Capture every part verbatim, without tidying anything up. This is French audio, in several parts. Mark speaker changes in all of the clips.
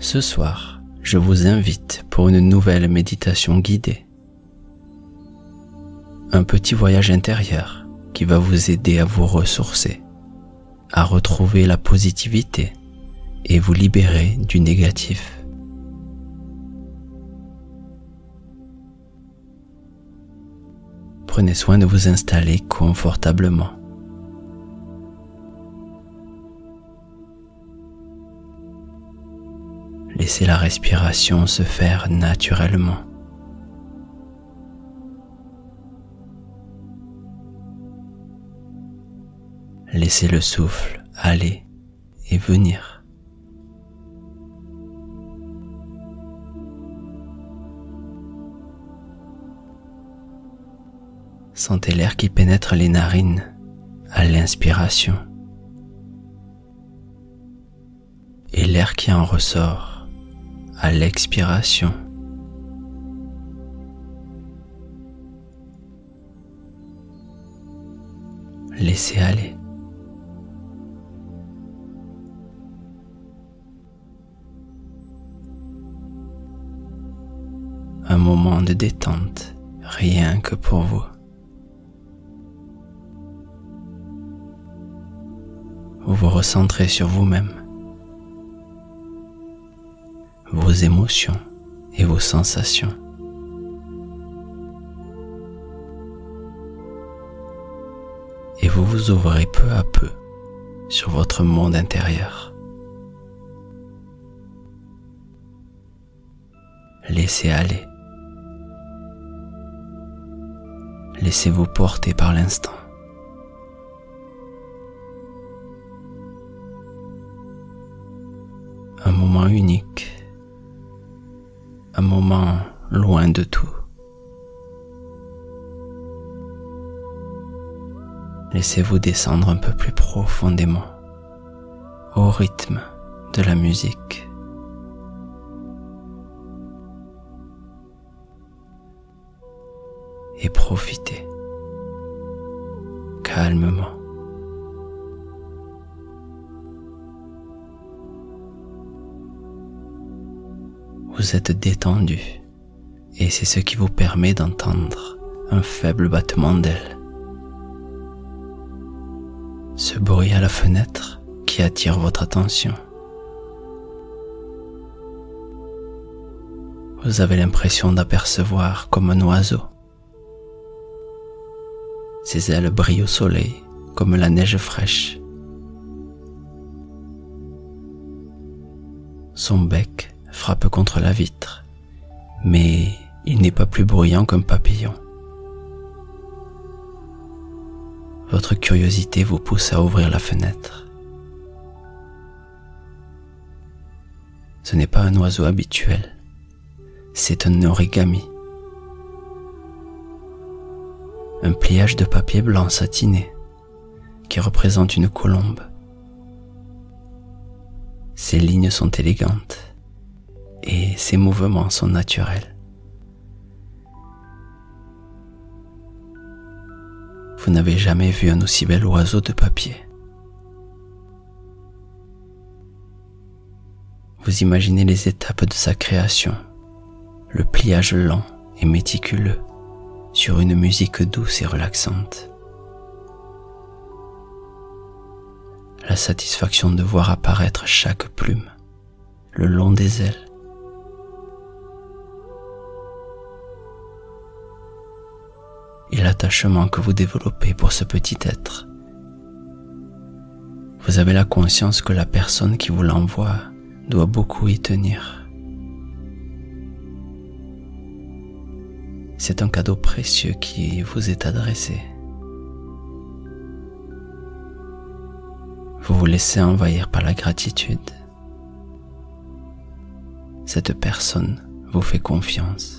Speaker 1: Ce soir, je vous invite pour une nouvelle méditation guidée. Un petit voyage intérieur qui va vous aider à vous ressourcer, à retrouver la positivité et vous libérer du négatif. Prenez soin de vous installer confortablement. Laissez la respiration se faire naturellement. Laissez le souffle aller et venir. Sentez l'air qui pénètre les narines à l'inspiration et l'air qui en ressort à l'expiration. Laissez aller. Un moment de détente, rien que pour vous. Vous vous recentrez sur vous-même, vos émotions et vos sensations. Et vous vous ouvrez peu à peu sur votre monde intérieur. Laissez aller. Laissez-vous porter par l'instant. Un moment unique. Un moment loin de tout. Laissez-vous descendre un peu plus profondément au rythme de la musique. Et profitez calmement. Vous êtes détendu et c'est ce qui vous permet d'entendre un faible battement d'ailes. Ce bruit à la fenêtre qui attire votre attention. Vous avez l'impression d'apercevoir comme un oiseau. Ses ailes brillent au soleil comme la neige fraîche. Son bec frappe contre la vitre, mais il n'est pas plus bruyant qu'un papillon. Votre curiosité vous pousse à ouvrir la fenêtre. Ce n'est pas un oiseau habituel, c'est un origami. Un pliage de papier blanc satiné qui représente une colombe. Ses lignes sont élégantes et ses mouvements sont naturels. Vous n'avez jamais vu un aussi bel oiseau de papier. Vous imaginez les étapes de sa création, le pliage lent et méticuleux sur une musique douce et relaxante. La satisfaction de voir apparaître chaque plume le long des ailes. Et l'attachement que vous développez pour ce petit être. Vous avez la conscience que la personne qui vous l'envoie doit beaucoup y tenir. C'est un cadeau précieux qui vous est adressé. Vous vous laissez envahir par la gratitude. Cette personne vous fait confiance.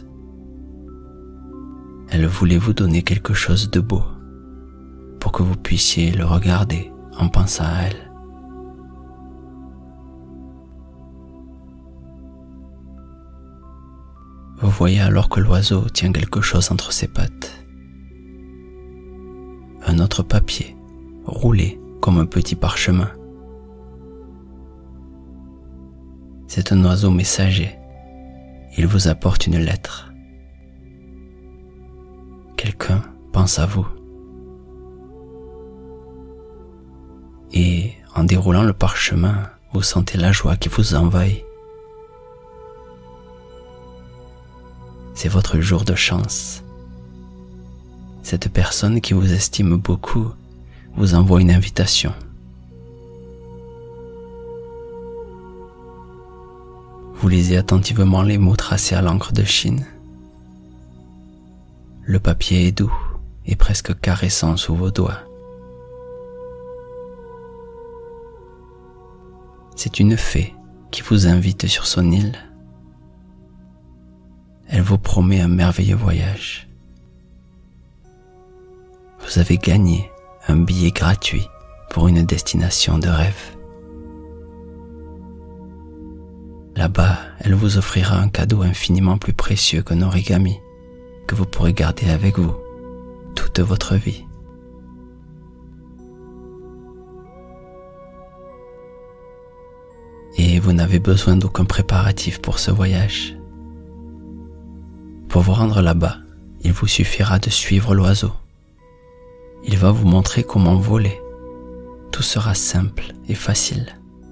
Speaker 1: Elle voulait vous donner quelque chose de beau pour que vous puissiez le regarder en pensant à elle. Vous voyez alors que l'oiseau tient quelque chose entre ses pattes. Un autre papier, roulé comme un petit parchemin. C'est un oiseau messager. Il vous apporte une lettre. Quelqu'un pense à vous. Et en déroulant le parchemin, vous sentez la joie qui vous envahit. C'est votre jour de chance. Cette personne qui vous estime beaucoup vous envoie une invitation. Vous lisez attentivement les mots tracés à l'encre de Chine. Le papier est doux et presque caressant sous vos doigts. C'est une fée qui vous invite sur son île. Elle vous promet un merveilleux voyage. Vous avez gagné un billet gratuit pour une destination de rêve. Là-bas, elle vous offrira un cadeau infiniment plus précieux qu'un origami que vous pourrez garder avec vous toute votre vie. Et vous n'avez besoin d'aucun préparatif pour ce voyage. Pour vous rendre là-bas, il vous suffira de suivre l'oiseau. Il va vous montrer comment voler. Tout sera simple et facile.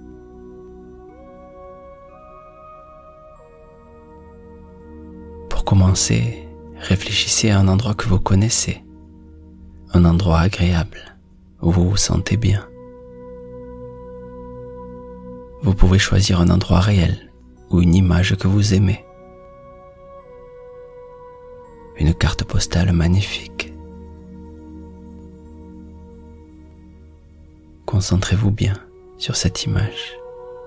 Speaker 1: Pour commencer, réfléchissez à un endroit que vous connaissez, un endroit agréable où vous vous sentez bien. Vous pouvez choisir un endroit réel ou une image que vous aimez. Une carte postale magnifique. Concentrez-vous bien sur cette image.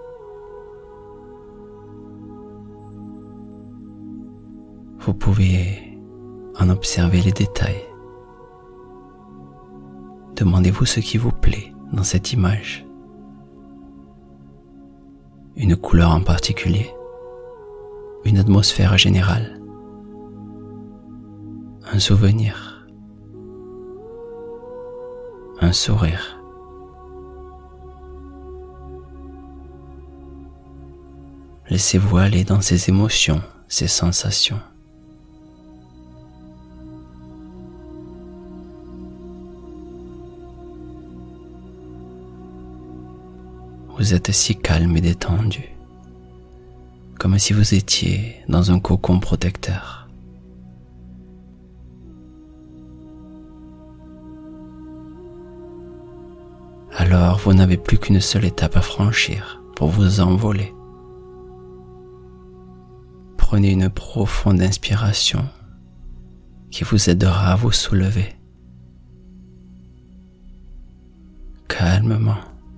Speaker 1: Vous pouvez en observer les détails. Demandez-vous ce qui vous plaît dans cette image. Une couleur en particulier, une atmosphère générale, un souvenir, un sourire. Laissez-vous aller dans ces émotions, ces sensations. Vous êtes si calme et détendu, comme si vous étiez dans un cocon protecteur. Alors vous n'avez plus qu'une seule étape à franchir pour vous envoler. Prenez une profonde inspiration qui vous aidera à vous soulever. Calmement.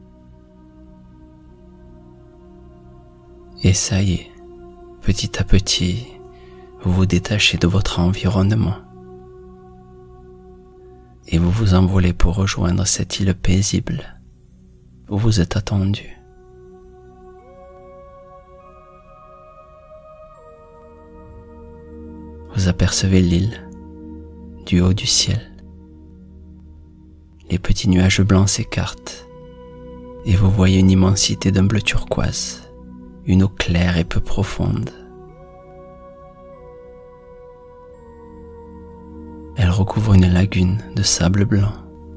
Speaker 1: Et ça y est, petit à petit, vous vous détachez de votre environnement et vous vous envolez pour rejoindre cette île paisible où vous êtes attendu. Vous apercevez l'île du haut du ciel. Les petits nuages blancs s'écartent et vous voyez une immensité d'un bleu turquoise. Une eau claire et peu profonde. Elle recouvre une lagune de sable blanc.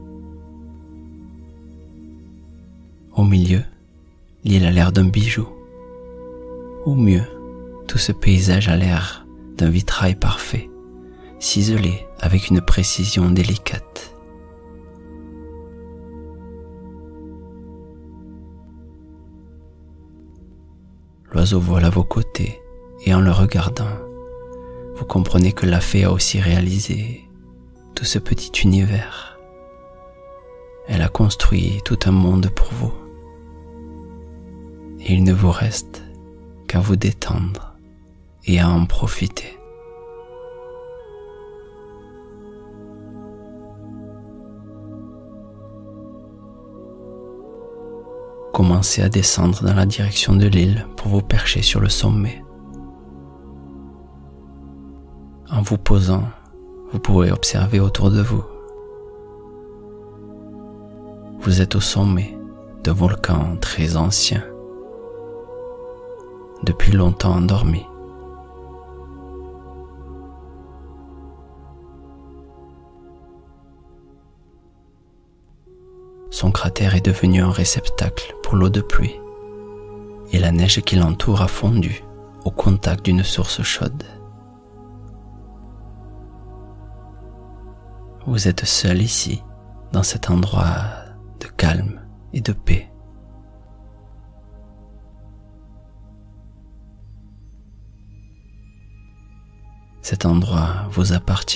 Speaker 1: Au milieu, l'île a l'air d'un bijou. Ou mieux, tout ce paysage a l'air d'un vitrail parfait, ciselé avec une précision délicate. L'oiseau vole à vos côtés et en le regardant, vous comprenez que la fée a aussi réalisé tout ce petit univers. Elle a construit tout un monde pour vous. Et il ne vous reste qu'à vous détendre et à en profiter. Commencez à descendre dans la direction de l'île pour vous percher sur le sommet. En vous posant, vous pouvez observer autour de vous. Vous êtes au sommet d'un volcan très ancien. depuis longtemps endormi. Son cratère est devenu un réceptacle pour l'eau de pluie et la neige qui l'entoure a fondu au contact d'une source chaude. Vous êtes seul ici, dans cet endroit de calme et de paix. Cet endroit vous appartient.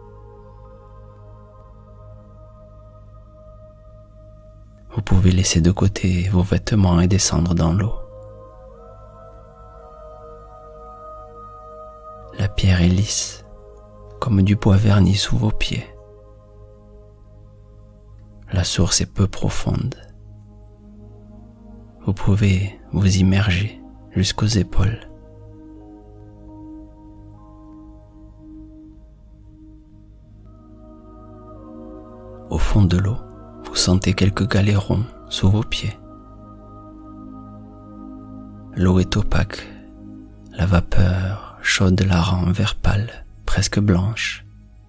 Speaker 1: Vous pouvez laisser de côté vos vêtements et descendre dans l'eau. La pierre est lisse, comme du bois verni sous vos pieds. La source est peu profonde. Vous pouvez vous immerger jusqu'aux épaules. Au fond de l'eau, vous sentez quelques galets-ronds sous vos pieds. L'eau est opaque. La vapeur chaude la rend vert pâle, presque blanche.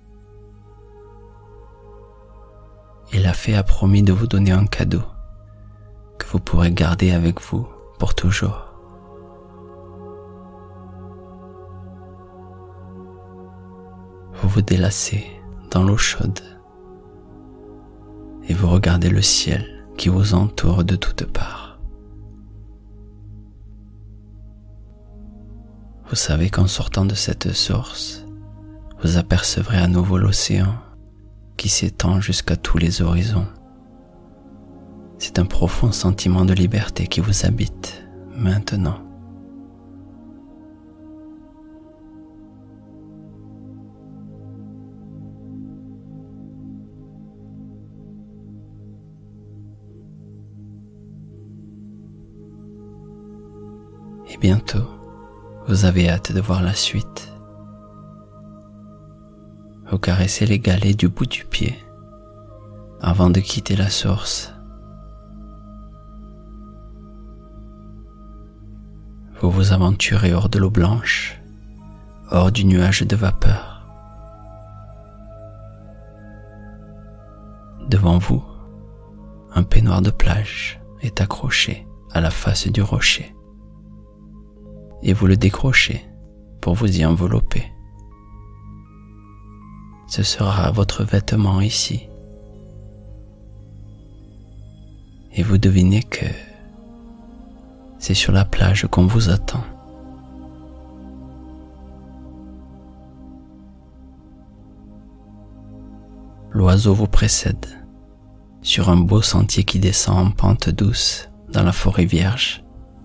Speaker 1: Et la fée a promis de vous donner un cadeau que vous pourrez garder avec vous pour toujours. Vous vous délassez dans l'eau chaude et vous regardez le ciel qui vous entoure de toutes parts. Vous savez qu'en sortant de cette source, vous apercevrez à nouveau l'océan qui s'étend jusqu'à tous les horizons. C'est un profond sentiment de liberté qui vous habite maintenant. Et bientôt, vous avez hâte de voir la suite. Vous caressez les galets du bout du pied avant de quitter la source. Vous vous aventurez hors de l'eau blanche, hors du nuage de vapeur. Devant vous, un peignoir de plage est accroché à la face du rocher. Et vous le décrochez pour vous y envelopper. Ce sera votre vêtement ici. Et vous devinez que c'est sur la plage qu'on vous attend. L'oiseau vous précède sur un beau sentier qui descend en pente douce dans la forêt vierge.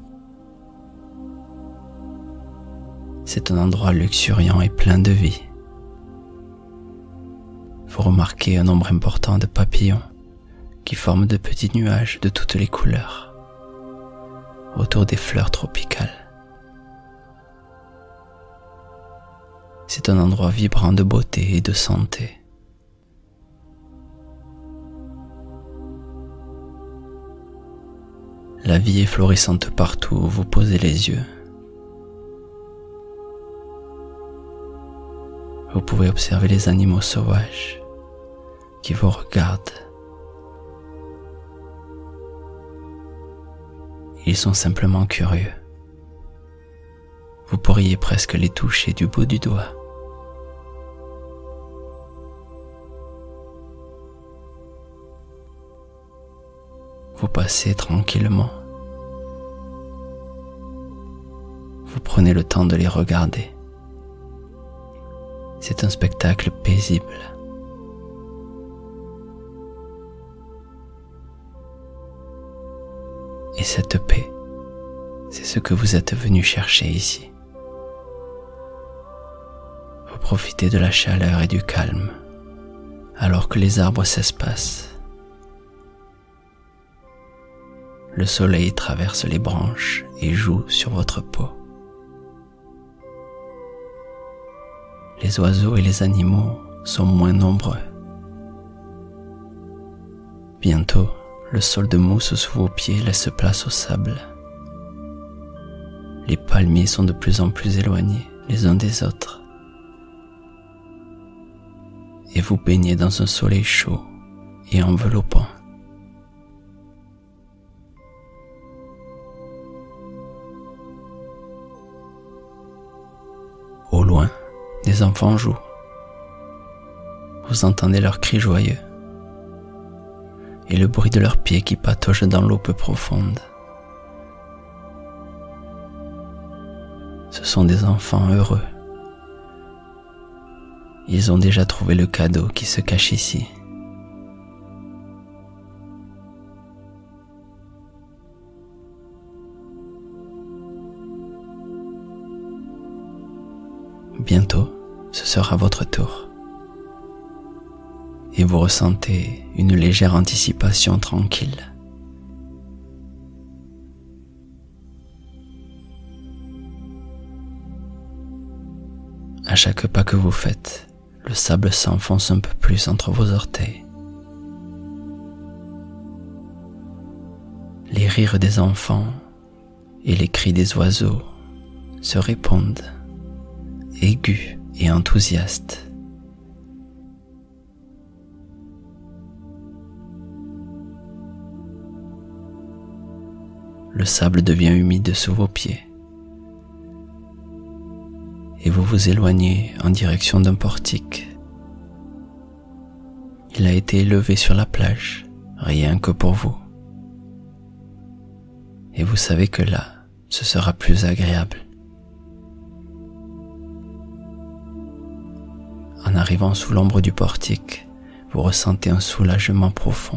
Speaker 1: C'est un endroit luxuriant et plein de vie. Vous remarquez un nombre important de papillons qui forment de petits nuages de toutes les couleurs autour des fleurs tropicales. C'est un endroit vibrant de beauté et de santé. La vie est florissante partout où vous posez les yeux. Vous pouvez observer les animaux sauvages qui vous regardent. Ils sont simplement curieux. Vous pourriez presque les toucher du bout du doigt. Vous passez tranquillement. Vous prenez le temps de les regarder. C'est un spectacle paisible. Et cette paix, c'est ce que vous êtes venu chercher ici. Vous profitez de la chaleur et du calme, alors que les arbres s'espacent. Le soleil traverse les branches et joue sur votre peau. Les oiseaux et les animaux sont moins nombreux. Bientôt, le sol de mousse sous vos pieds laisse place au sable. Les palmiers sont de plus en plus éloignés les uns des autres. Et vous baignez dans un soleil chaud et enveloppant. Au loin, des enfants jouent. Vous entendez leurs cris joyeux et le bruit de leurs pieds qui patauchent dans l'eau peu profonde. Ce sont des enfants heureux. Ils ont déjà trouvé le cadeau qui se cache ici. Bientôt, ce sera votre tour. Et vous ressentez une légère anticipation tranquille. À chaque pas que vous faites, le sable s'enfonce un peu plus entre vos orteils. Les rires des enfants et les cris des oiseaux se répondent, aigus et enthousiastes. Le sable devient humide sous vos pieds et vous vous éloignez en direction d'un portique. Il a été élevé sur la plage, rien que pour vous. Et vous savez que là, ce sera plus agréable. En arrivant sous l'ombre du portique, vous ressentez un soulagement profond.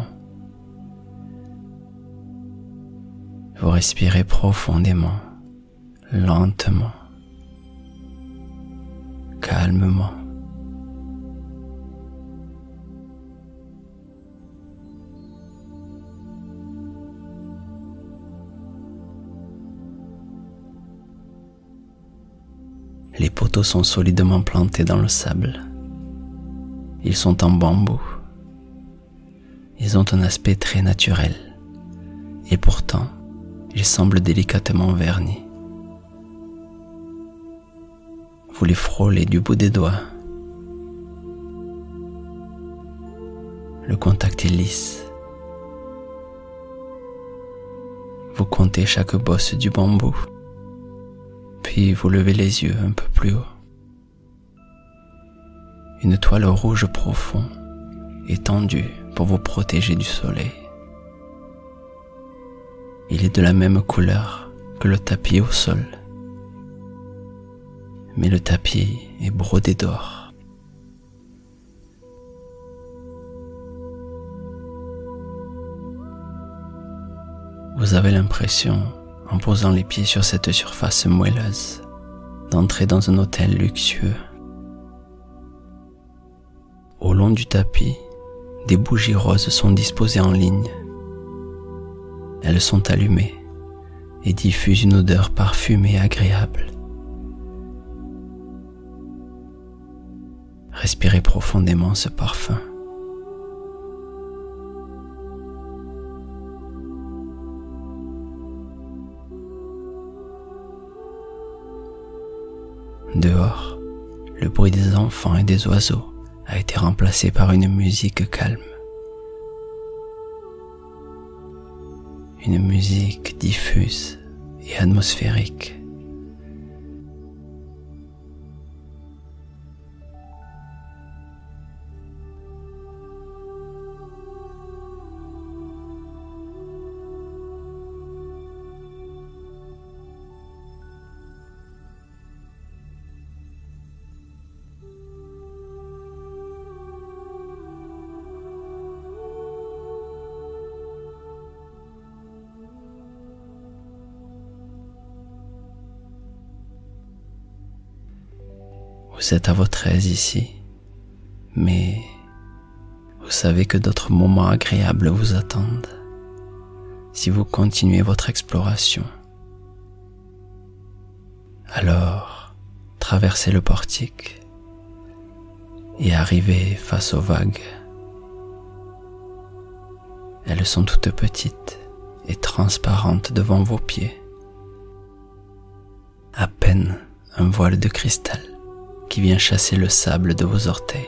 Speaker 1: Vous respirez profondément, lentement, calmement. Les poteaux sont solidement plantés dans le sable. Ils sont en bambou. Ils ont un aspect très naturel. Et pourtant, ils semblent délicatement vernis. Vous les frôlez du bout des doigts. Le contact est lisse. Vous comptez chaque bosse du bambou. Puis vous levez les yeux un peu plus haut. Une toile rouge profond est tendue pour vous protéger du soleil. Il est de la même couleur que le tapis au sol. Mais le tapis est brodé d'or. Vous avez l'impression, en posant les pieds sur cette surface moelleuse, d'entrer dans un hôtel luxueux. Au long du tapis, des bougies roses sont disposées en ligne. Elles sont allumées et diffusent une odeur parfumée agréable. Respirez profondément ce parfum. Dehors, le bruit des enfants et des oiseaux a été remplacé par une musique calme. Une musique diffuse et atmosphérique. Vous êtes à votre aise ici, mais vous savez que d'autres moments agréables vous attendent si vous continuez votre exploration. Alors, traversez le portique et arrivez face aux vagues. Elles sont toutes petites et transparentes devant vos pieds. À peine un voile de cristal qui vient chasser le sable de vos orteils.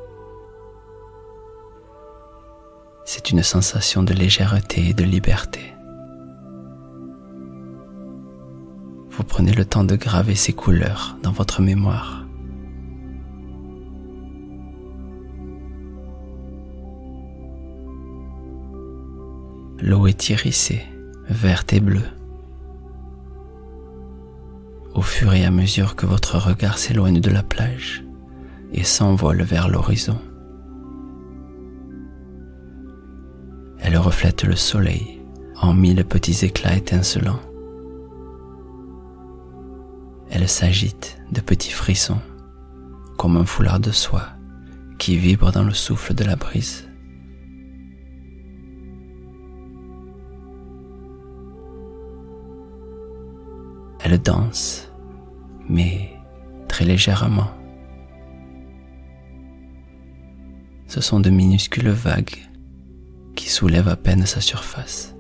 Speaker 1: C'est une sensation de légèreté et de liberté. Vous prenez le temps de graver ces couleurs dans votre mémoire. L'eau est irisée, verte et bleue. Au fur et à mesure que votre regard s'éloigne de la plage et s'envole vers l'horizon, elle reflète le soleil en mille petits éclats étincelants. Elle s'agite de petits frissons, comme un foulard de soie qui vibre dans le souffle de la brise. Elle danse, mais très légèrement. Ce sont de minuscules vagues qui soulèvent à peine sa surface.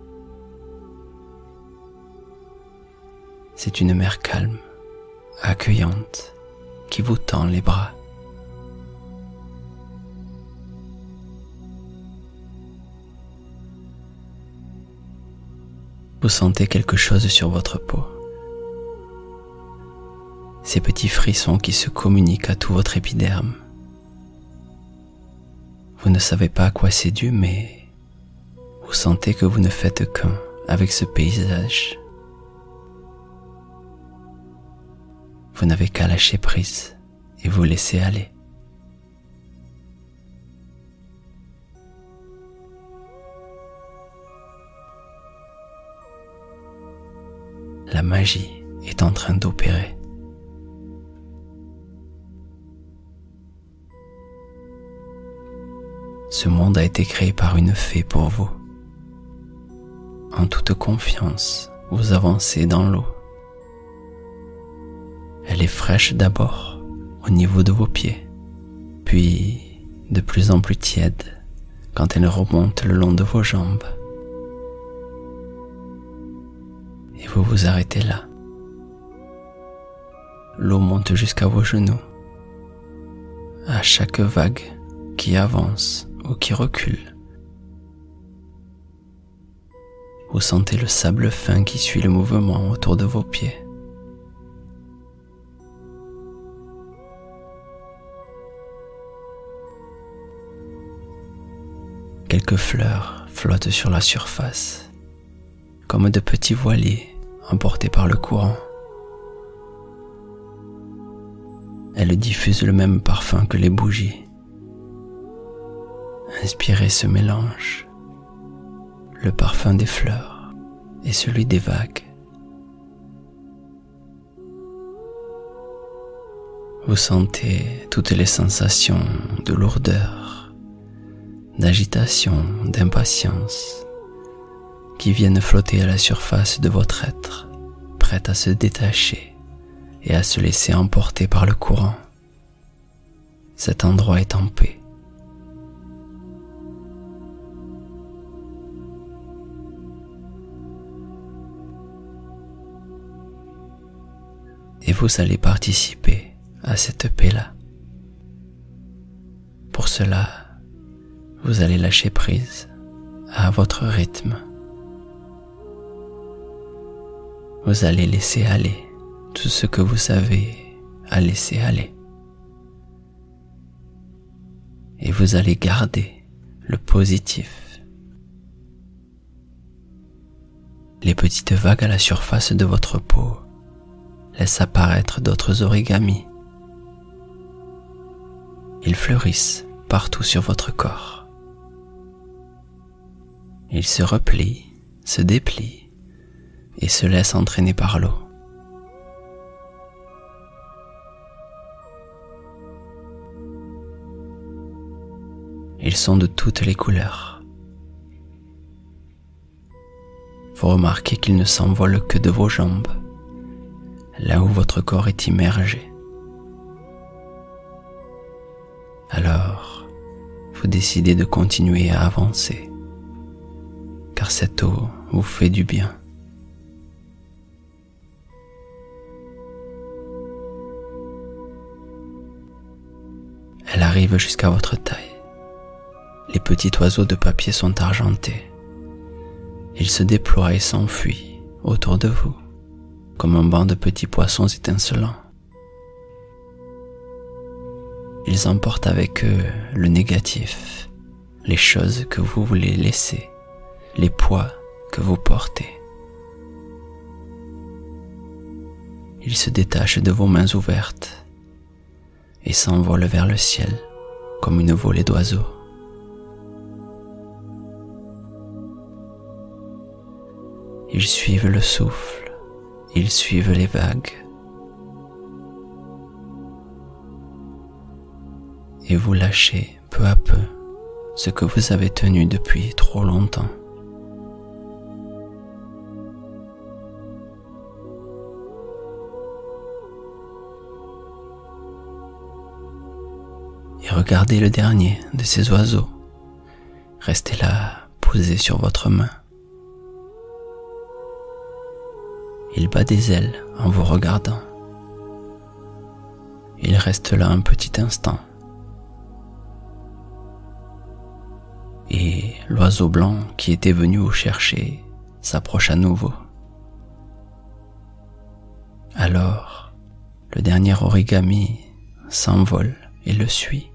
Speaker 1: C'est une mer calme, accueillante, qui vous tend les bras. Vous sentez quelque chose sur votre peau. Ces petits frissons qui se communiquent à tout votre épiderme. Vous ne savez pas à quoi c'est dû, mais vous sentez que vous ne faites qu'un avec ce paysage. Vous n'avez qu'à lâcher prise et vous laisser aller. La magie est en train d'opérer. Ce monde a été créé par une fée pour vous. En toute confiance, vous avancez dans l'eau. Elle est fraîche d'abord au niveau de vos pieds, puis de plus en plus tiède quand elle remonte le long de vos jambes. Et vous vous arrêtez là. L'eau monte jusqu'à vos genoux. À chaque vague qui avance ou qui recule, vous sentez le sable fin qui suit le mouvement autour de vos pieds. Quelques fleurs flottent sur la surface, comme de petits voiliers emportés par le courant. Elles diffusent le même parfum que les bougies. Inspirez ce mélange, le parfum des fleurs et celui des vagues. Vous sentez toutes les sensations de lourdeur, d'agitation, d'impatience qui viennent flotter à la surface de votre être, prêtes à se détacher et à se laisser emporter par le courant. Cet endroit est en paix. Et vous allez participer à cette paix-là. Pour cela, vous allez lâcher prise à votre rythme. Vous allez laisser aller tout ce que vous avez à laisser aller. Et vous allez garder le positif. Les petites vagues à la surface de votre peau laissent apparaître d'autres origamis. Ils fleurissent partout sur votre corps. Ils se replient, se déplient et se laissent entraîner par l'eau. Ils sont de toutes les couleurs. Vous remarquez qu'ils ne s'envolent que de vos jambes, là où votre corps est immergé. Alors, vous décidez de continuer à avancer, car cette eau vous fait du bien. Elle arrive jusqu'à votre taille. Les petits oiseaux de papier sont argentés. Ils se déploient et s'enfuient autour de vous, comme un banc de petits poissons étincelants. Ils emportent avec eux le négatif, les choses que vous voulez laisser, les poids que vous portez. Ils se détachent de vos mains ouvertes et s'envolent vers le ciel comme une volée d'oiseaux. Ils suivent le souffle, ils suivent les vagues. Et vous lâchez peu à peu ce que vous avez tenu depuis trop longtemps. Et regardez le dernier de ces oiseaux. Restez là, posé sur votre main. Il bat des ailes en vous regardant. Il reste là un petit instant. Et l'oiseau blanc qui était venu vous chercher s'approche à nouveau. Alors, le dernier origami s'envole et le suit.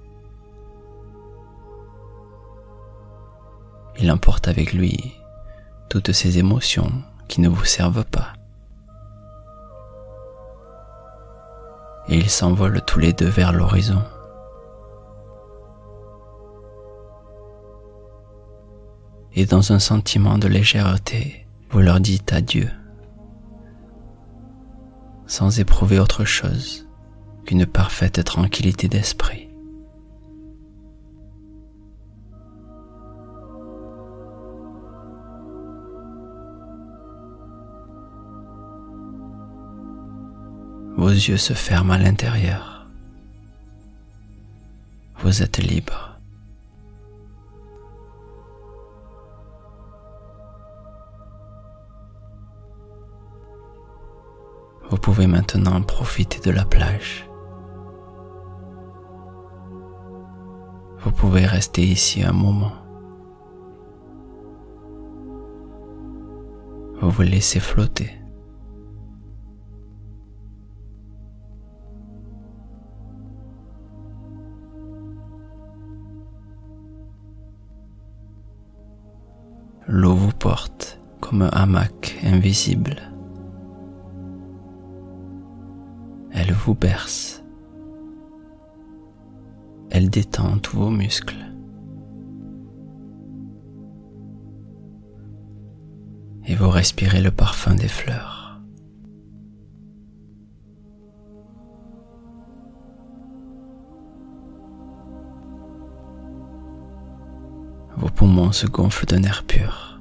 Speaker 1: Il emporte avec lui toutes ces émotions qui ne vous servent pas. Et ils s'envolent tous les deux vers l'horizon. Et dans un sentiment de légèreté, vous leur dites adieu, sans éprouver autre chose qu'une parfaite tranquillité d'esprit. Vos yeux se ferment à l'intérieur. Vous êtes libre. Vous pouvez maintenant profiter de la plage. Vous pouvez rester ici un moment. Vous vous laissez flotter. L'eau vous porte comme un hamac invisible. Elle vous berce. Elle détend tous vos muscles. Et vous respirez le parfum des fleurs. Vos poumons se gonflent d'un air pur.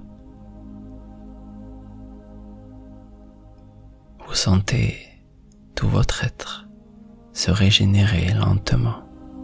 Speaker 1: Vous sentez tout votre être se régénérer lentement.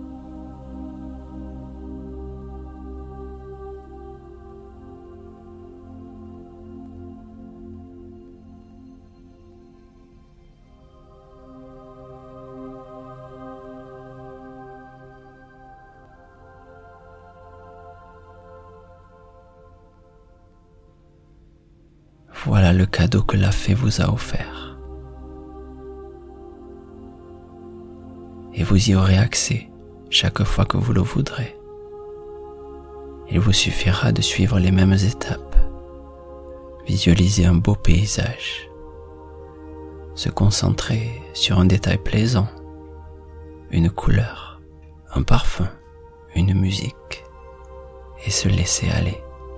Speaker 1: Voilà le cadeau que la fée vous a offert. Et vous y aurez accès chaque fois que vous le voudrez. Il vous suffira de suivre les mêmes étapes. Visualiser un beau paysage. Se concentrer sur un détail plaisant. Une couleur, un parfum, une musique. Et se laisser aller.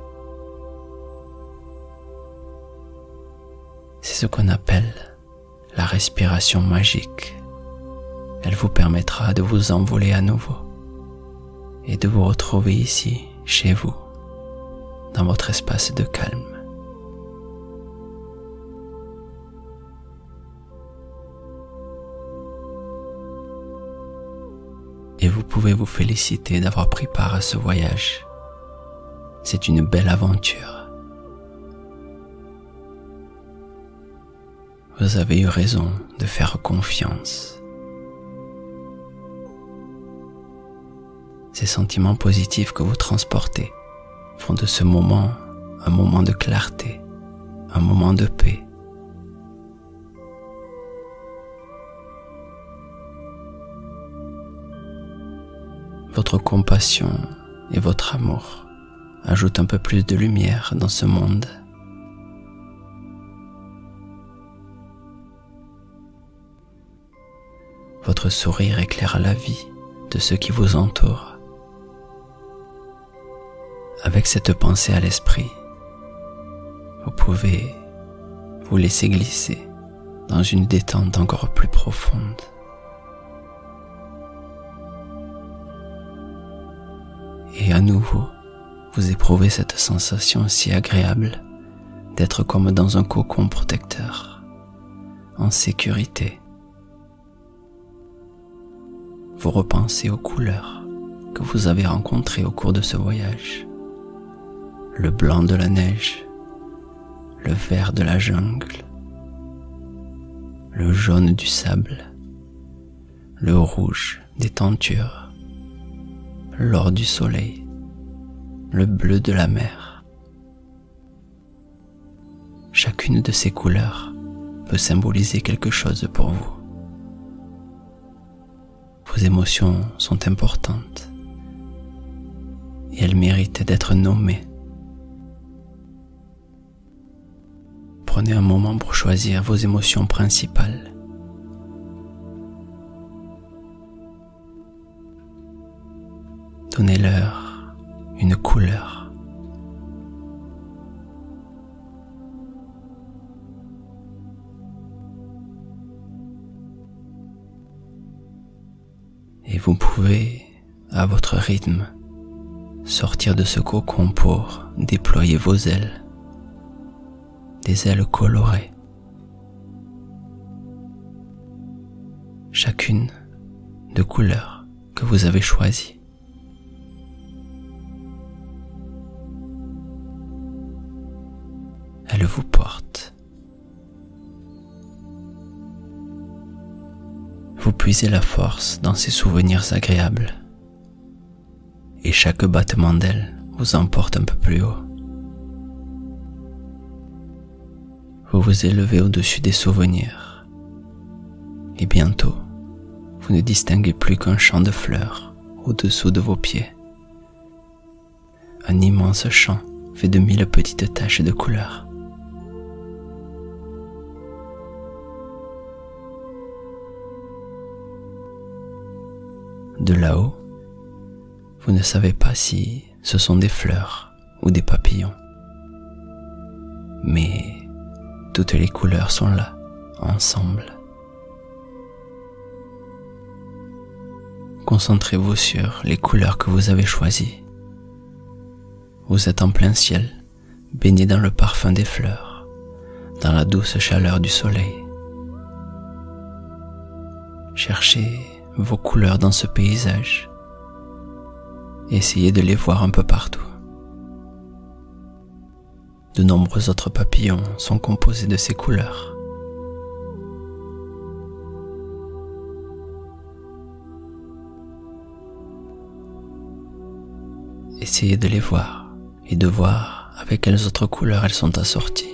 Speaker 1: C'est ce qu'on appelle la respiration magique. Elle vous permettra de vous envoler à nouveau et de vous retrouver ici, chez vous, dans votre espace de calme. Et vous pouvez vous féliciter d'avoir pris part à ce voyage. C'est une belle aventure. Vous avez eu raison de faire confiance. Ces sentiments positifs que vous transportez font de ce moment un moment de clarté, un moment de paix. Votre compassion et votre amour ajoutent un peu plus de lumière dans ce monde. Votre sourire éclaire la vie de ceux qui vous entourent. Avec cette pensée à l'esprit, vous pouvez vous laisser glisser dans une détente encore plus profonde. Et à nouveau, vous éprouvez cette sensation si agréable d'être comme dans un cocon protecteur, en sécurité. Vous repensez aux couleurs que vous avez rencontrées au cours de ce voyage. Le blanc de la neige, le vert de la jungle, le jaune du sable, le rouge des tentures, l'or du soleil, le bleu de la mer. Chacune de ces couleurs peut symboliser quelque chose pour vous. Vos émotions sont importantes et elles méritent d'être nommées. Prenez un moment pour choisir vos émotions principales. Donnez-leur une couleur. Et vous pouvez, à votre rythme, sortir de ce cocon pour déployer vos ailes, des ailes colorées, chacune de couleurs que vous avez choisies. Elle vous porte. Vous puisez la force dans ces souvenirs agréables et chaque battement d'aile vous emporte un peu plus haut. Vous vous élevez au-dessus des souvenirs et bientôt vous ne distinguez plus qu'un champ de fleurs au-dessous de vos pieds. Un immense champ fait de mille petites taches de couleurs. De là-haut, vous ne savez pas si ce sont des fleurs ou des papillons. Mais toutes les couleurs sont là, ensemble. Concentrez-vous sur les couleurs que vous avez choisies. Vous êtes en plein ciel, baigné dans le parfum des fleurs, dans la douce chaleur du soleil. Cherchez vos couleurs dans ce paysage. Essayez de les voir un peu partout. De nombreux autres papillons sont composés de ces couleurs. Essayez de les voir et de voir avec quelles autres couleurs elles sont assorties.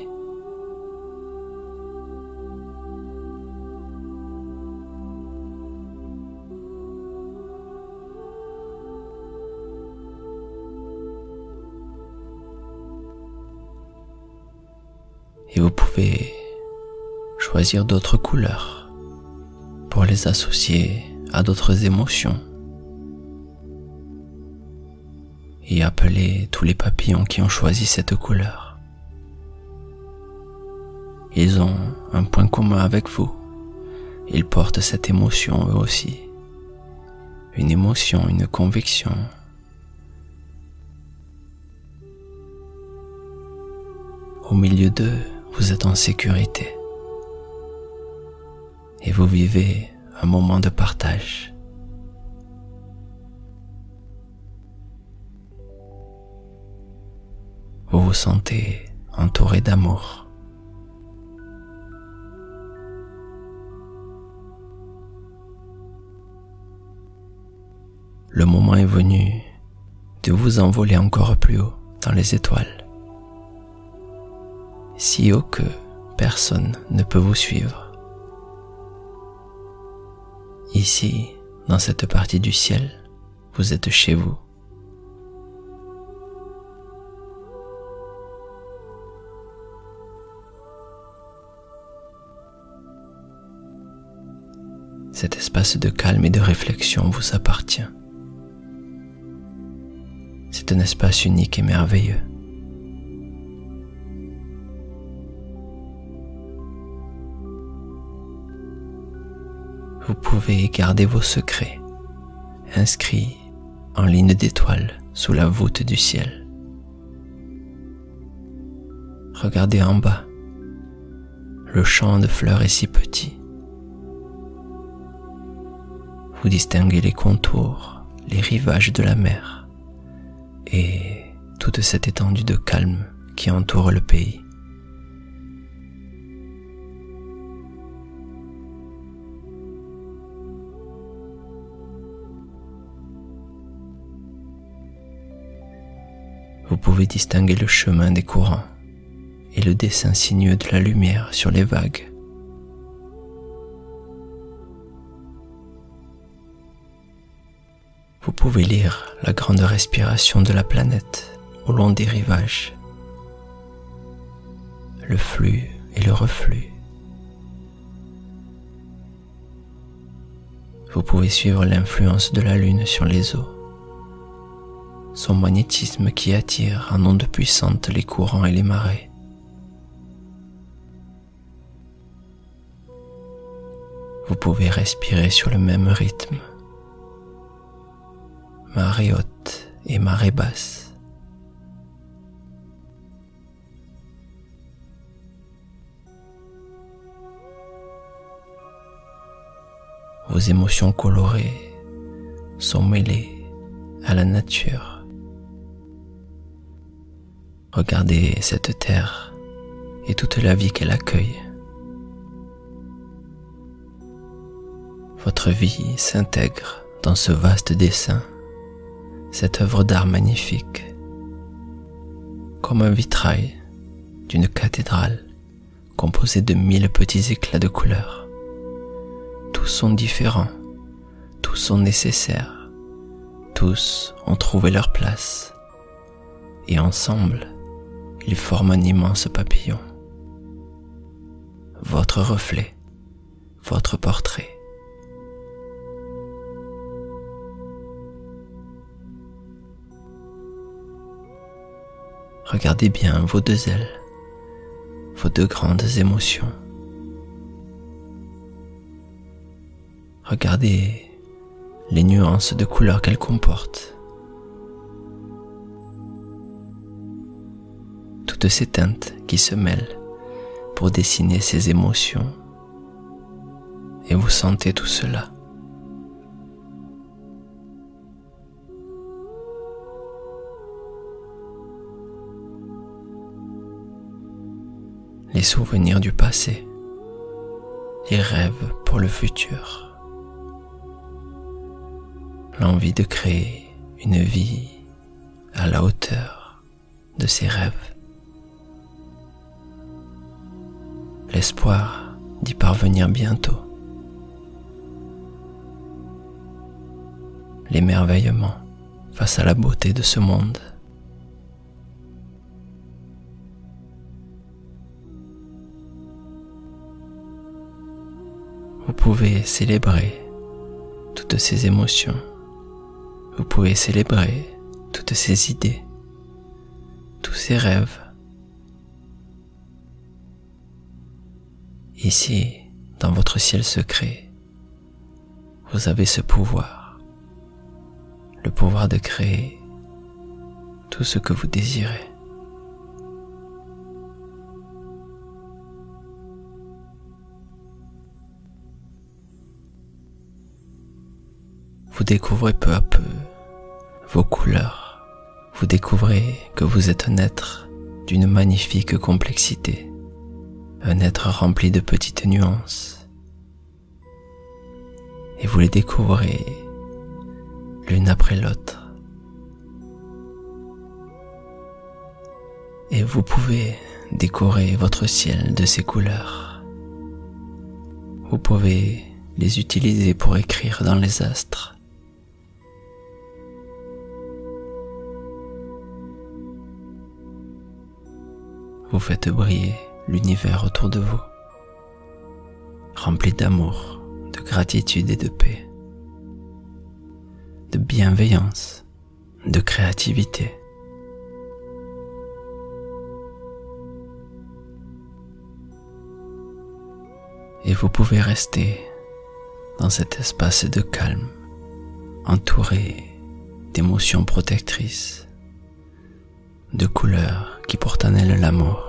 Speaker 1: Et vous pouvez choisir d'autres couleurs pour les associer à d'autres émotions et appeler tous les papillons qui ont choisi cette couleur. Ils ont un point commun avec vous. Ils portent cette émotion eux aussi. Une émotion, une conviction. Au milieu d'eux, vous êtes en sécurité et vous vivez un moment de partage. Vous vous sentez entouré d'amour. le moment est venu de vous envoler encore plus haut dans les étoiles. Si haut que personne ne peut vous suivre. Ici, dans cette partie du ciel, vous êtes chez vous. Cet espace de calme et de réflexion vous appartient. C'est un espace unique et merveilleux. Vous pouvez garder vos secrets, inscrits en ligne d'étoiles sous la voûte du ciel. Regardez en bas, le champ de fleurs est si petit. Vous distinguez les contours, les rivages de la mer et toute cette étendue de calme qui entoure le pays. Vous pouvez distinguer le chemin des courants et le dessin sinueux de la lumière sur les vagues. Vous pouvez lire la grande respiration de la planète au long des rivages, le flux et le reflux. Vous pouvez suivre l'influence de la Lune sur les eaux, son magnétisme qui attire en ondes puissantes les courants et les marées. Vous pouvez respirer sur le même rythme, marée haute et marée basse. Vos émotions colorées sont mêlées à la nature. Regardez cette terre et toute la vie qu'elle accueille. Votre vie s'intègre dans ce vaste dessin, cette œuvre d'art magnifique, comme un vitrail d'une cathédrale composée de mille petits éclats de couleurs. Tous sont différents, tous sont nécessaires, tous ont trouvé leur place, et ensemble, ils forment un immense papillon. Votre reflet, votre portrait. Regardez bien vos deux ailes, vos deux grandes émotions. Regardez les nuances de couleurs qu'elles comportent. Toutes ces teintes qui se mêlent pour dessiner ces émotions. Et vous sentez tout cela. Les souvenirs du passé, les rêves pour le futur, l'envie de créer une vie à la hauteur de ses rêves, l'espoir d'y parvenir bientôt, l'émerveillement face à la beauté de ce monde. Vous pouvez célébrer toutes ces émotions. Vous pouvez célébrer toutes ces idées, tous ces rêves. Ici, dans votre ciel secret, vous avez ce pouvoir, le pouvoir de créer tout ce que vous désirez. Vous découvrez peu à peu vos couleurs. Vous découvrez que vous êtes un être d'une magnifique complexité, un être rempli de petites nuances. Et vous les découvrez l'une après l'autre. Et vous pouvez décorer votre ciel de ces couleurs. Vous pouvez les utiliser pour écrire dans les astres. Vous faites briller l'univers autour de vous, rempli d'amour, de gratitude et de paix, de bienveillance, de créativité. Et vous pouvez rester dans cet espace de calme, entouré d'émotions protectrices, de couleurs qui portent en elles l'amour.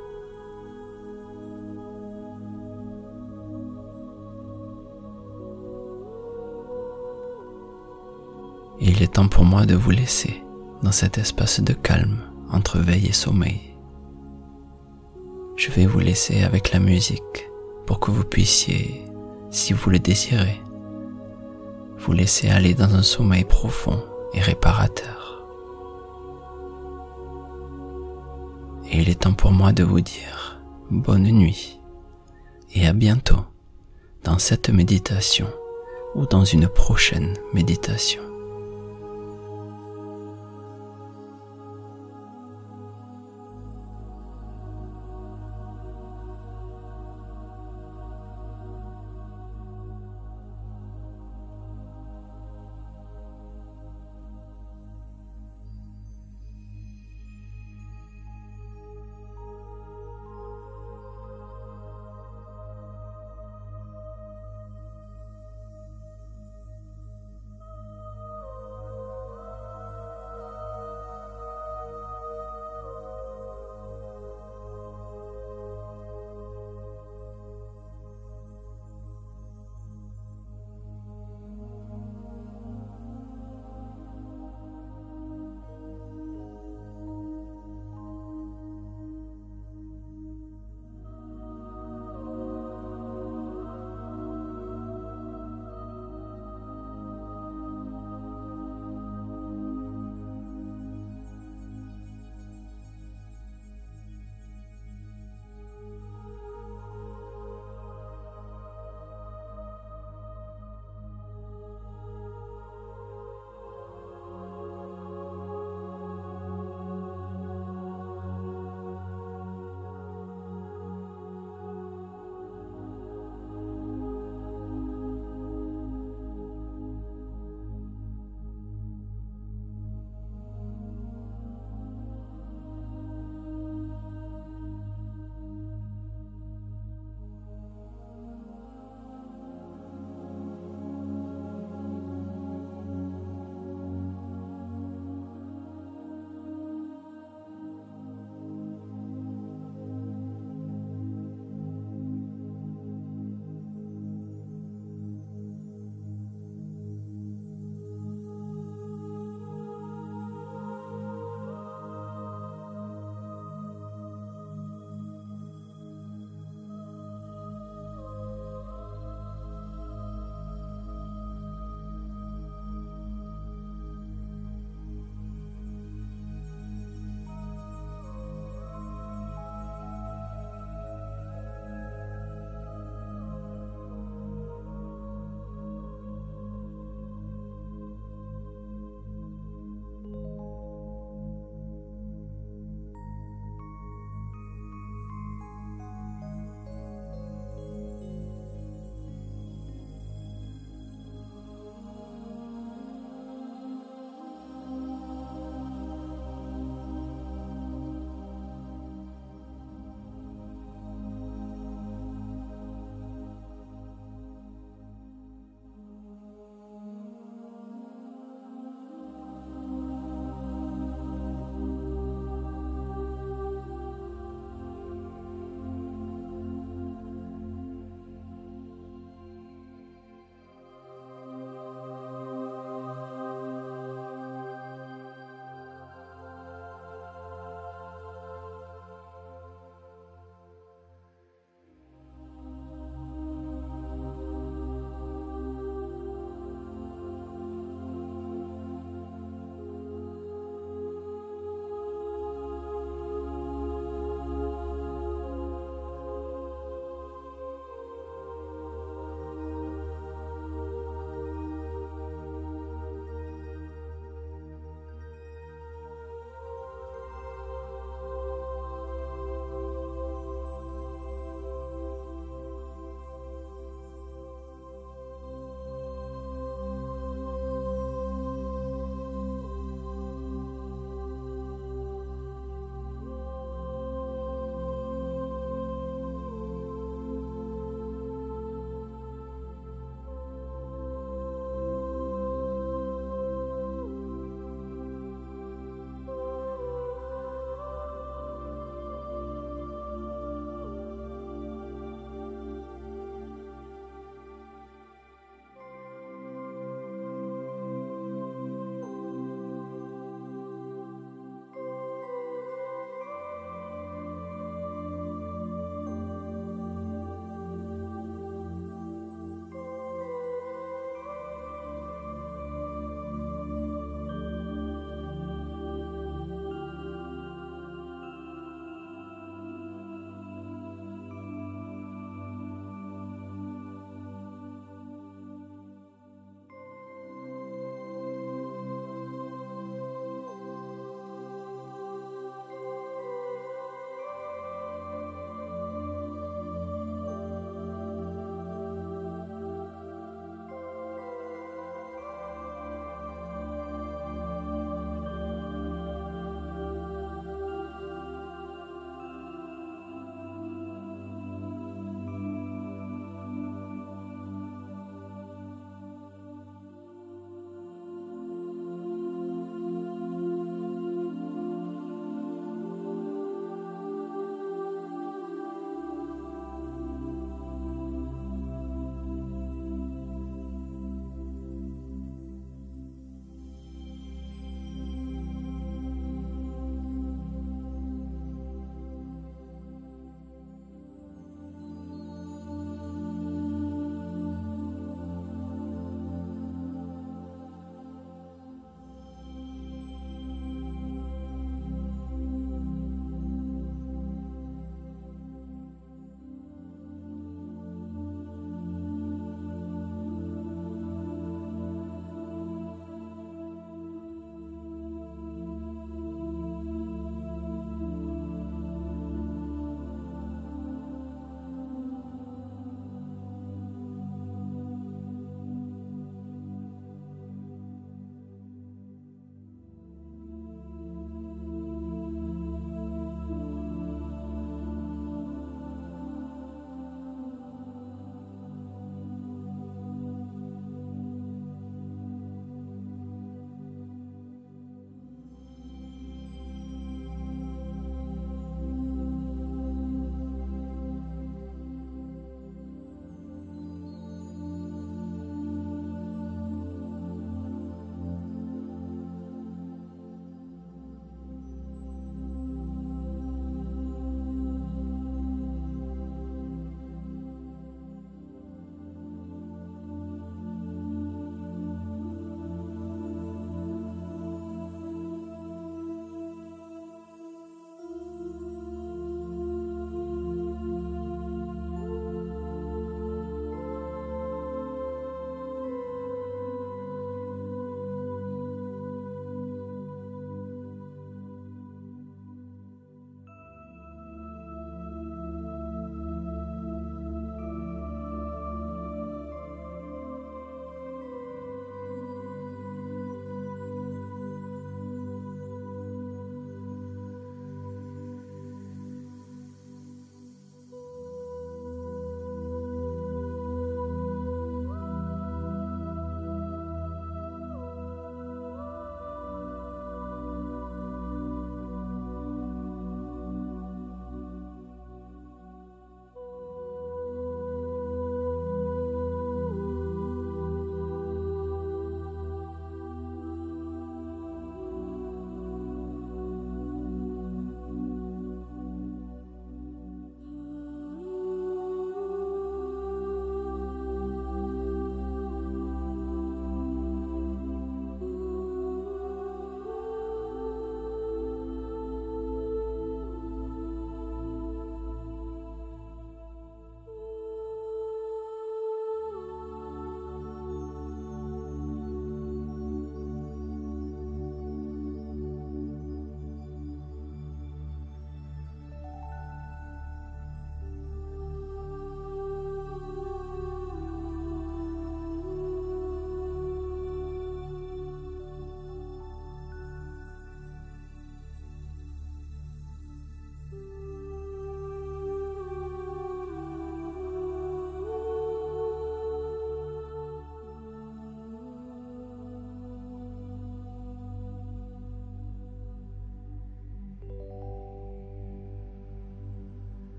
Speaker 1: Et il est temps pour moi de vous laisser dans cet espace de calme entre veille et sommeil. Je vais vous laisser avec la musique pour que vous puissiez, si vous le désirez, vous laisser aller dans un sommeil profond et réparateur. Et il est temps pour moi de vous dire bonne nuit et à bientôt dans cette méditation ou dans une prochaine méditation.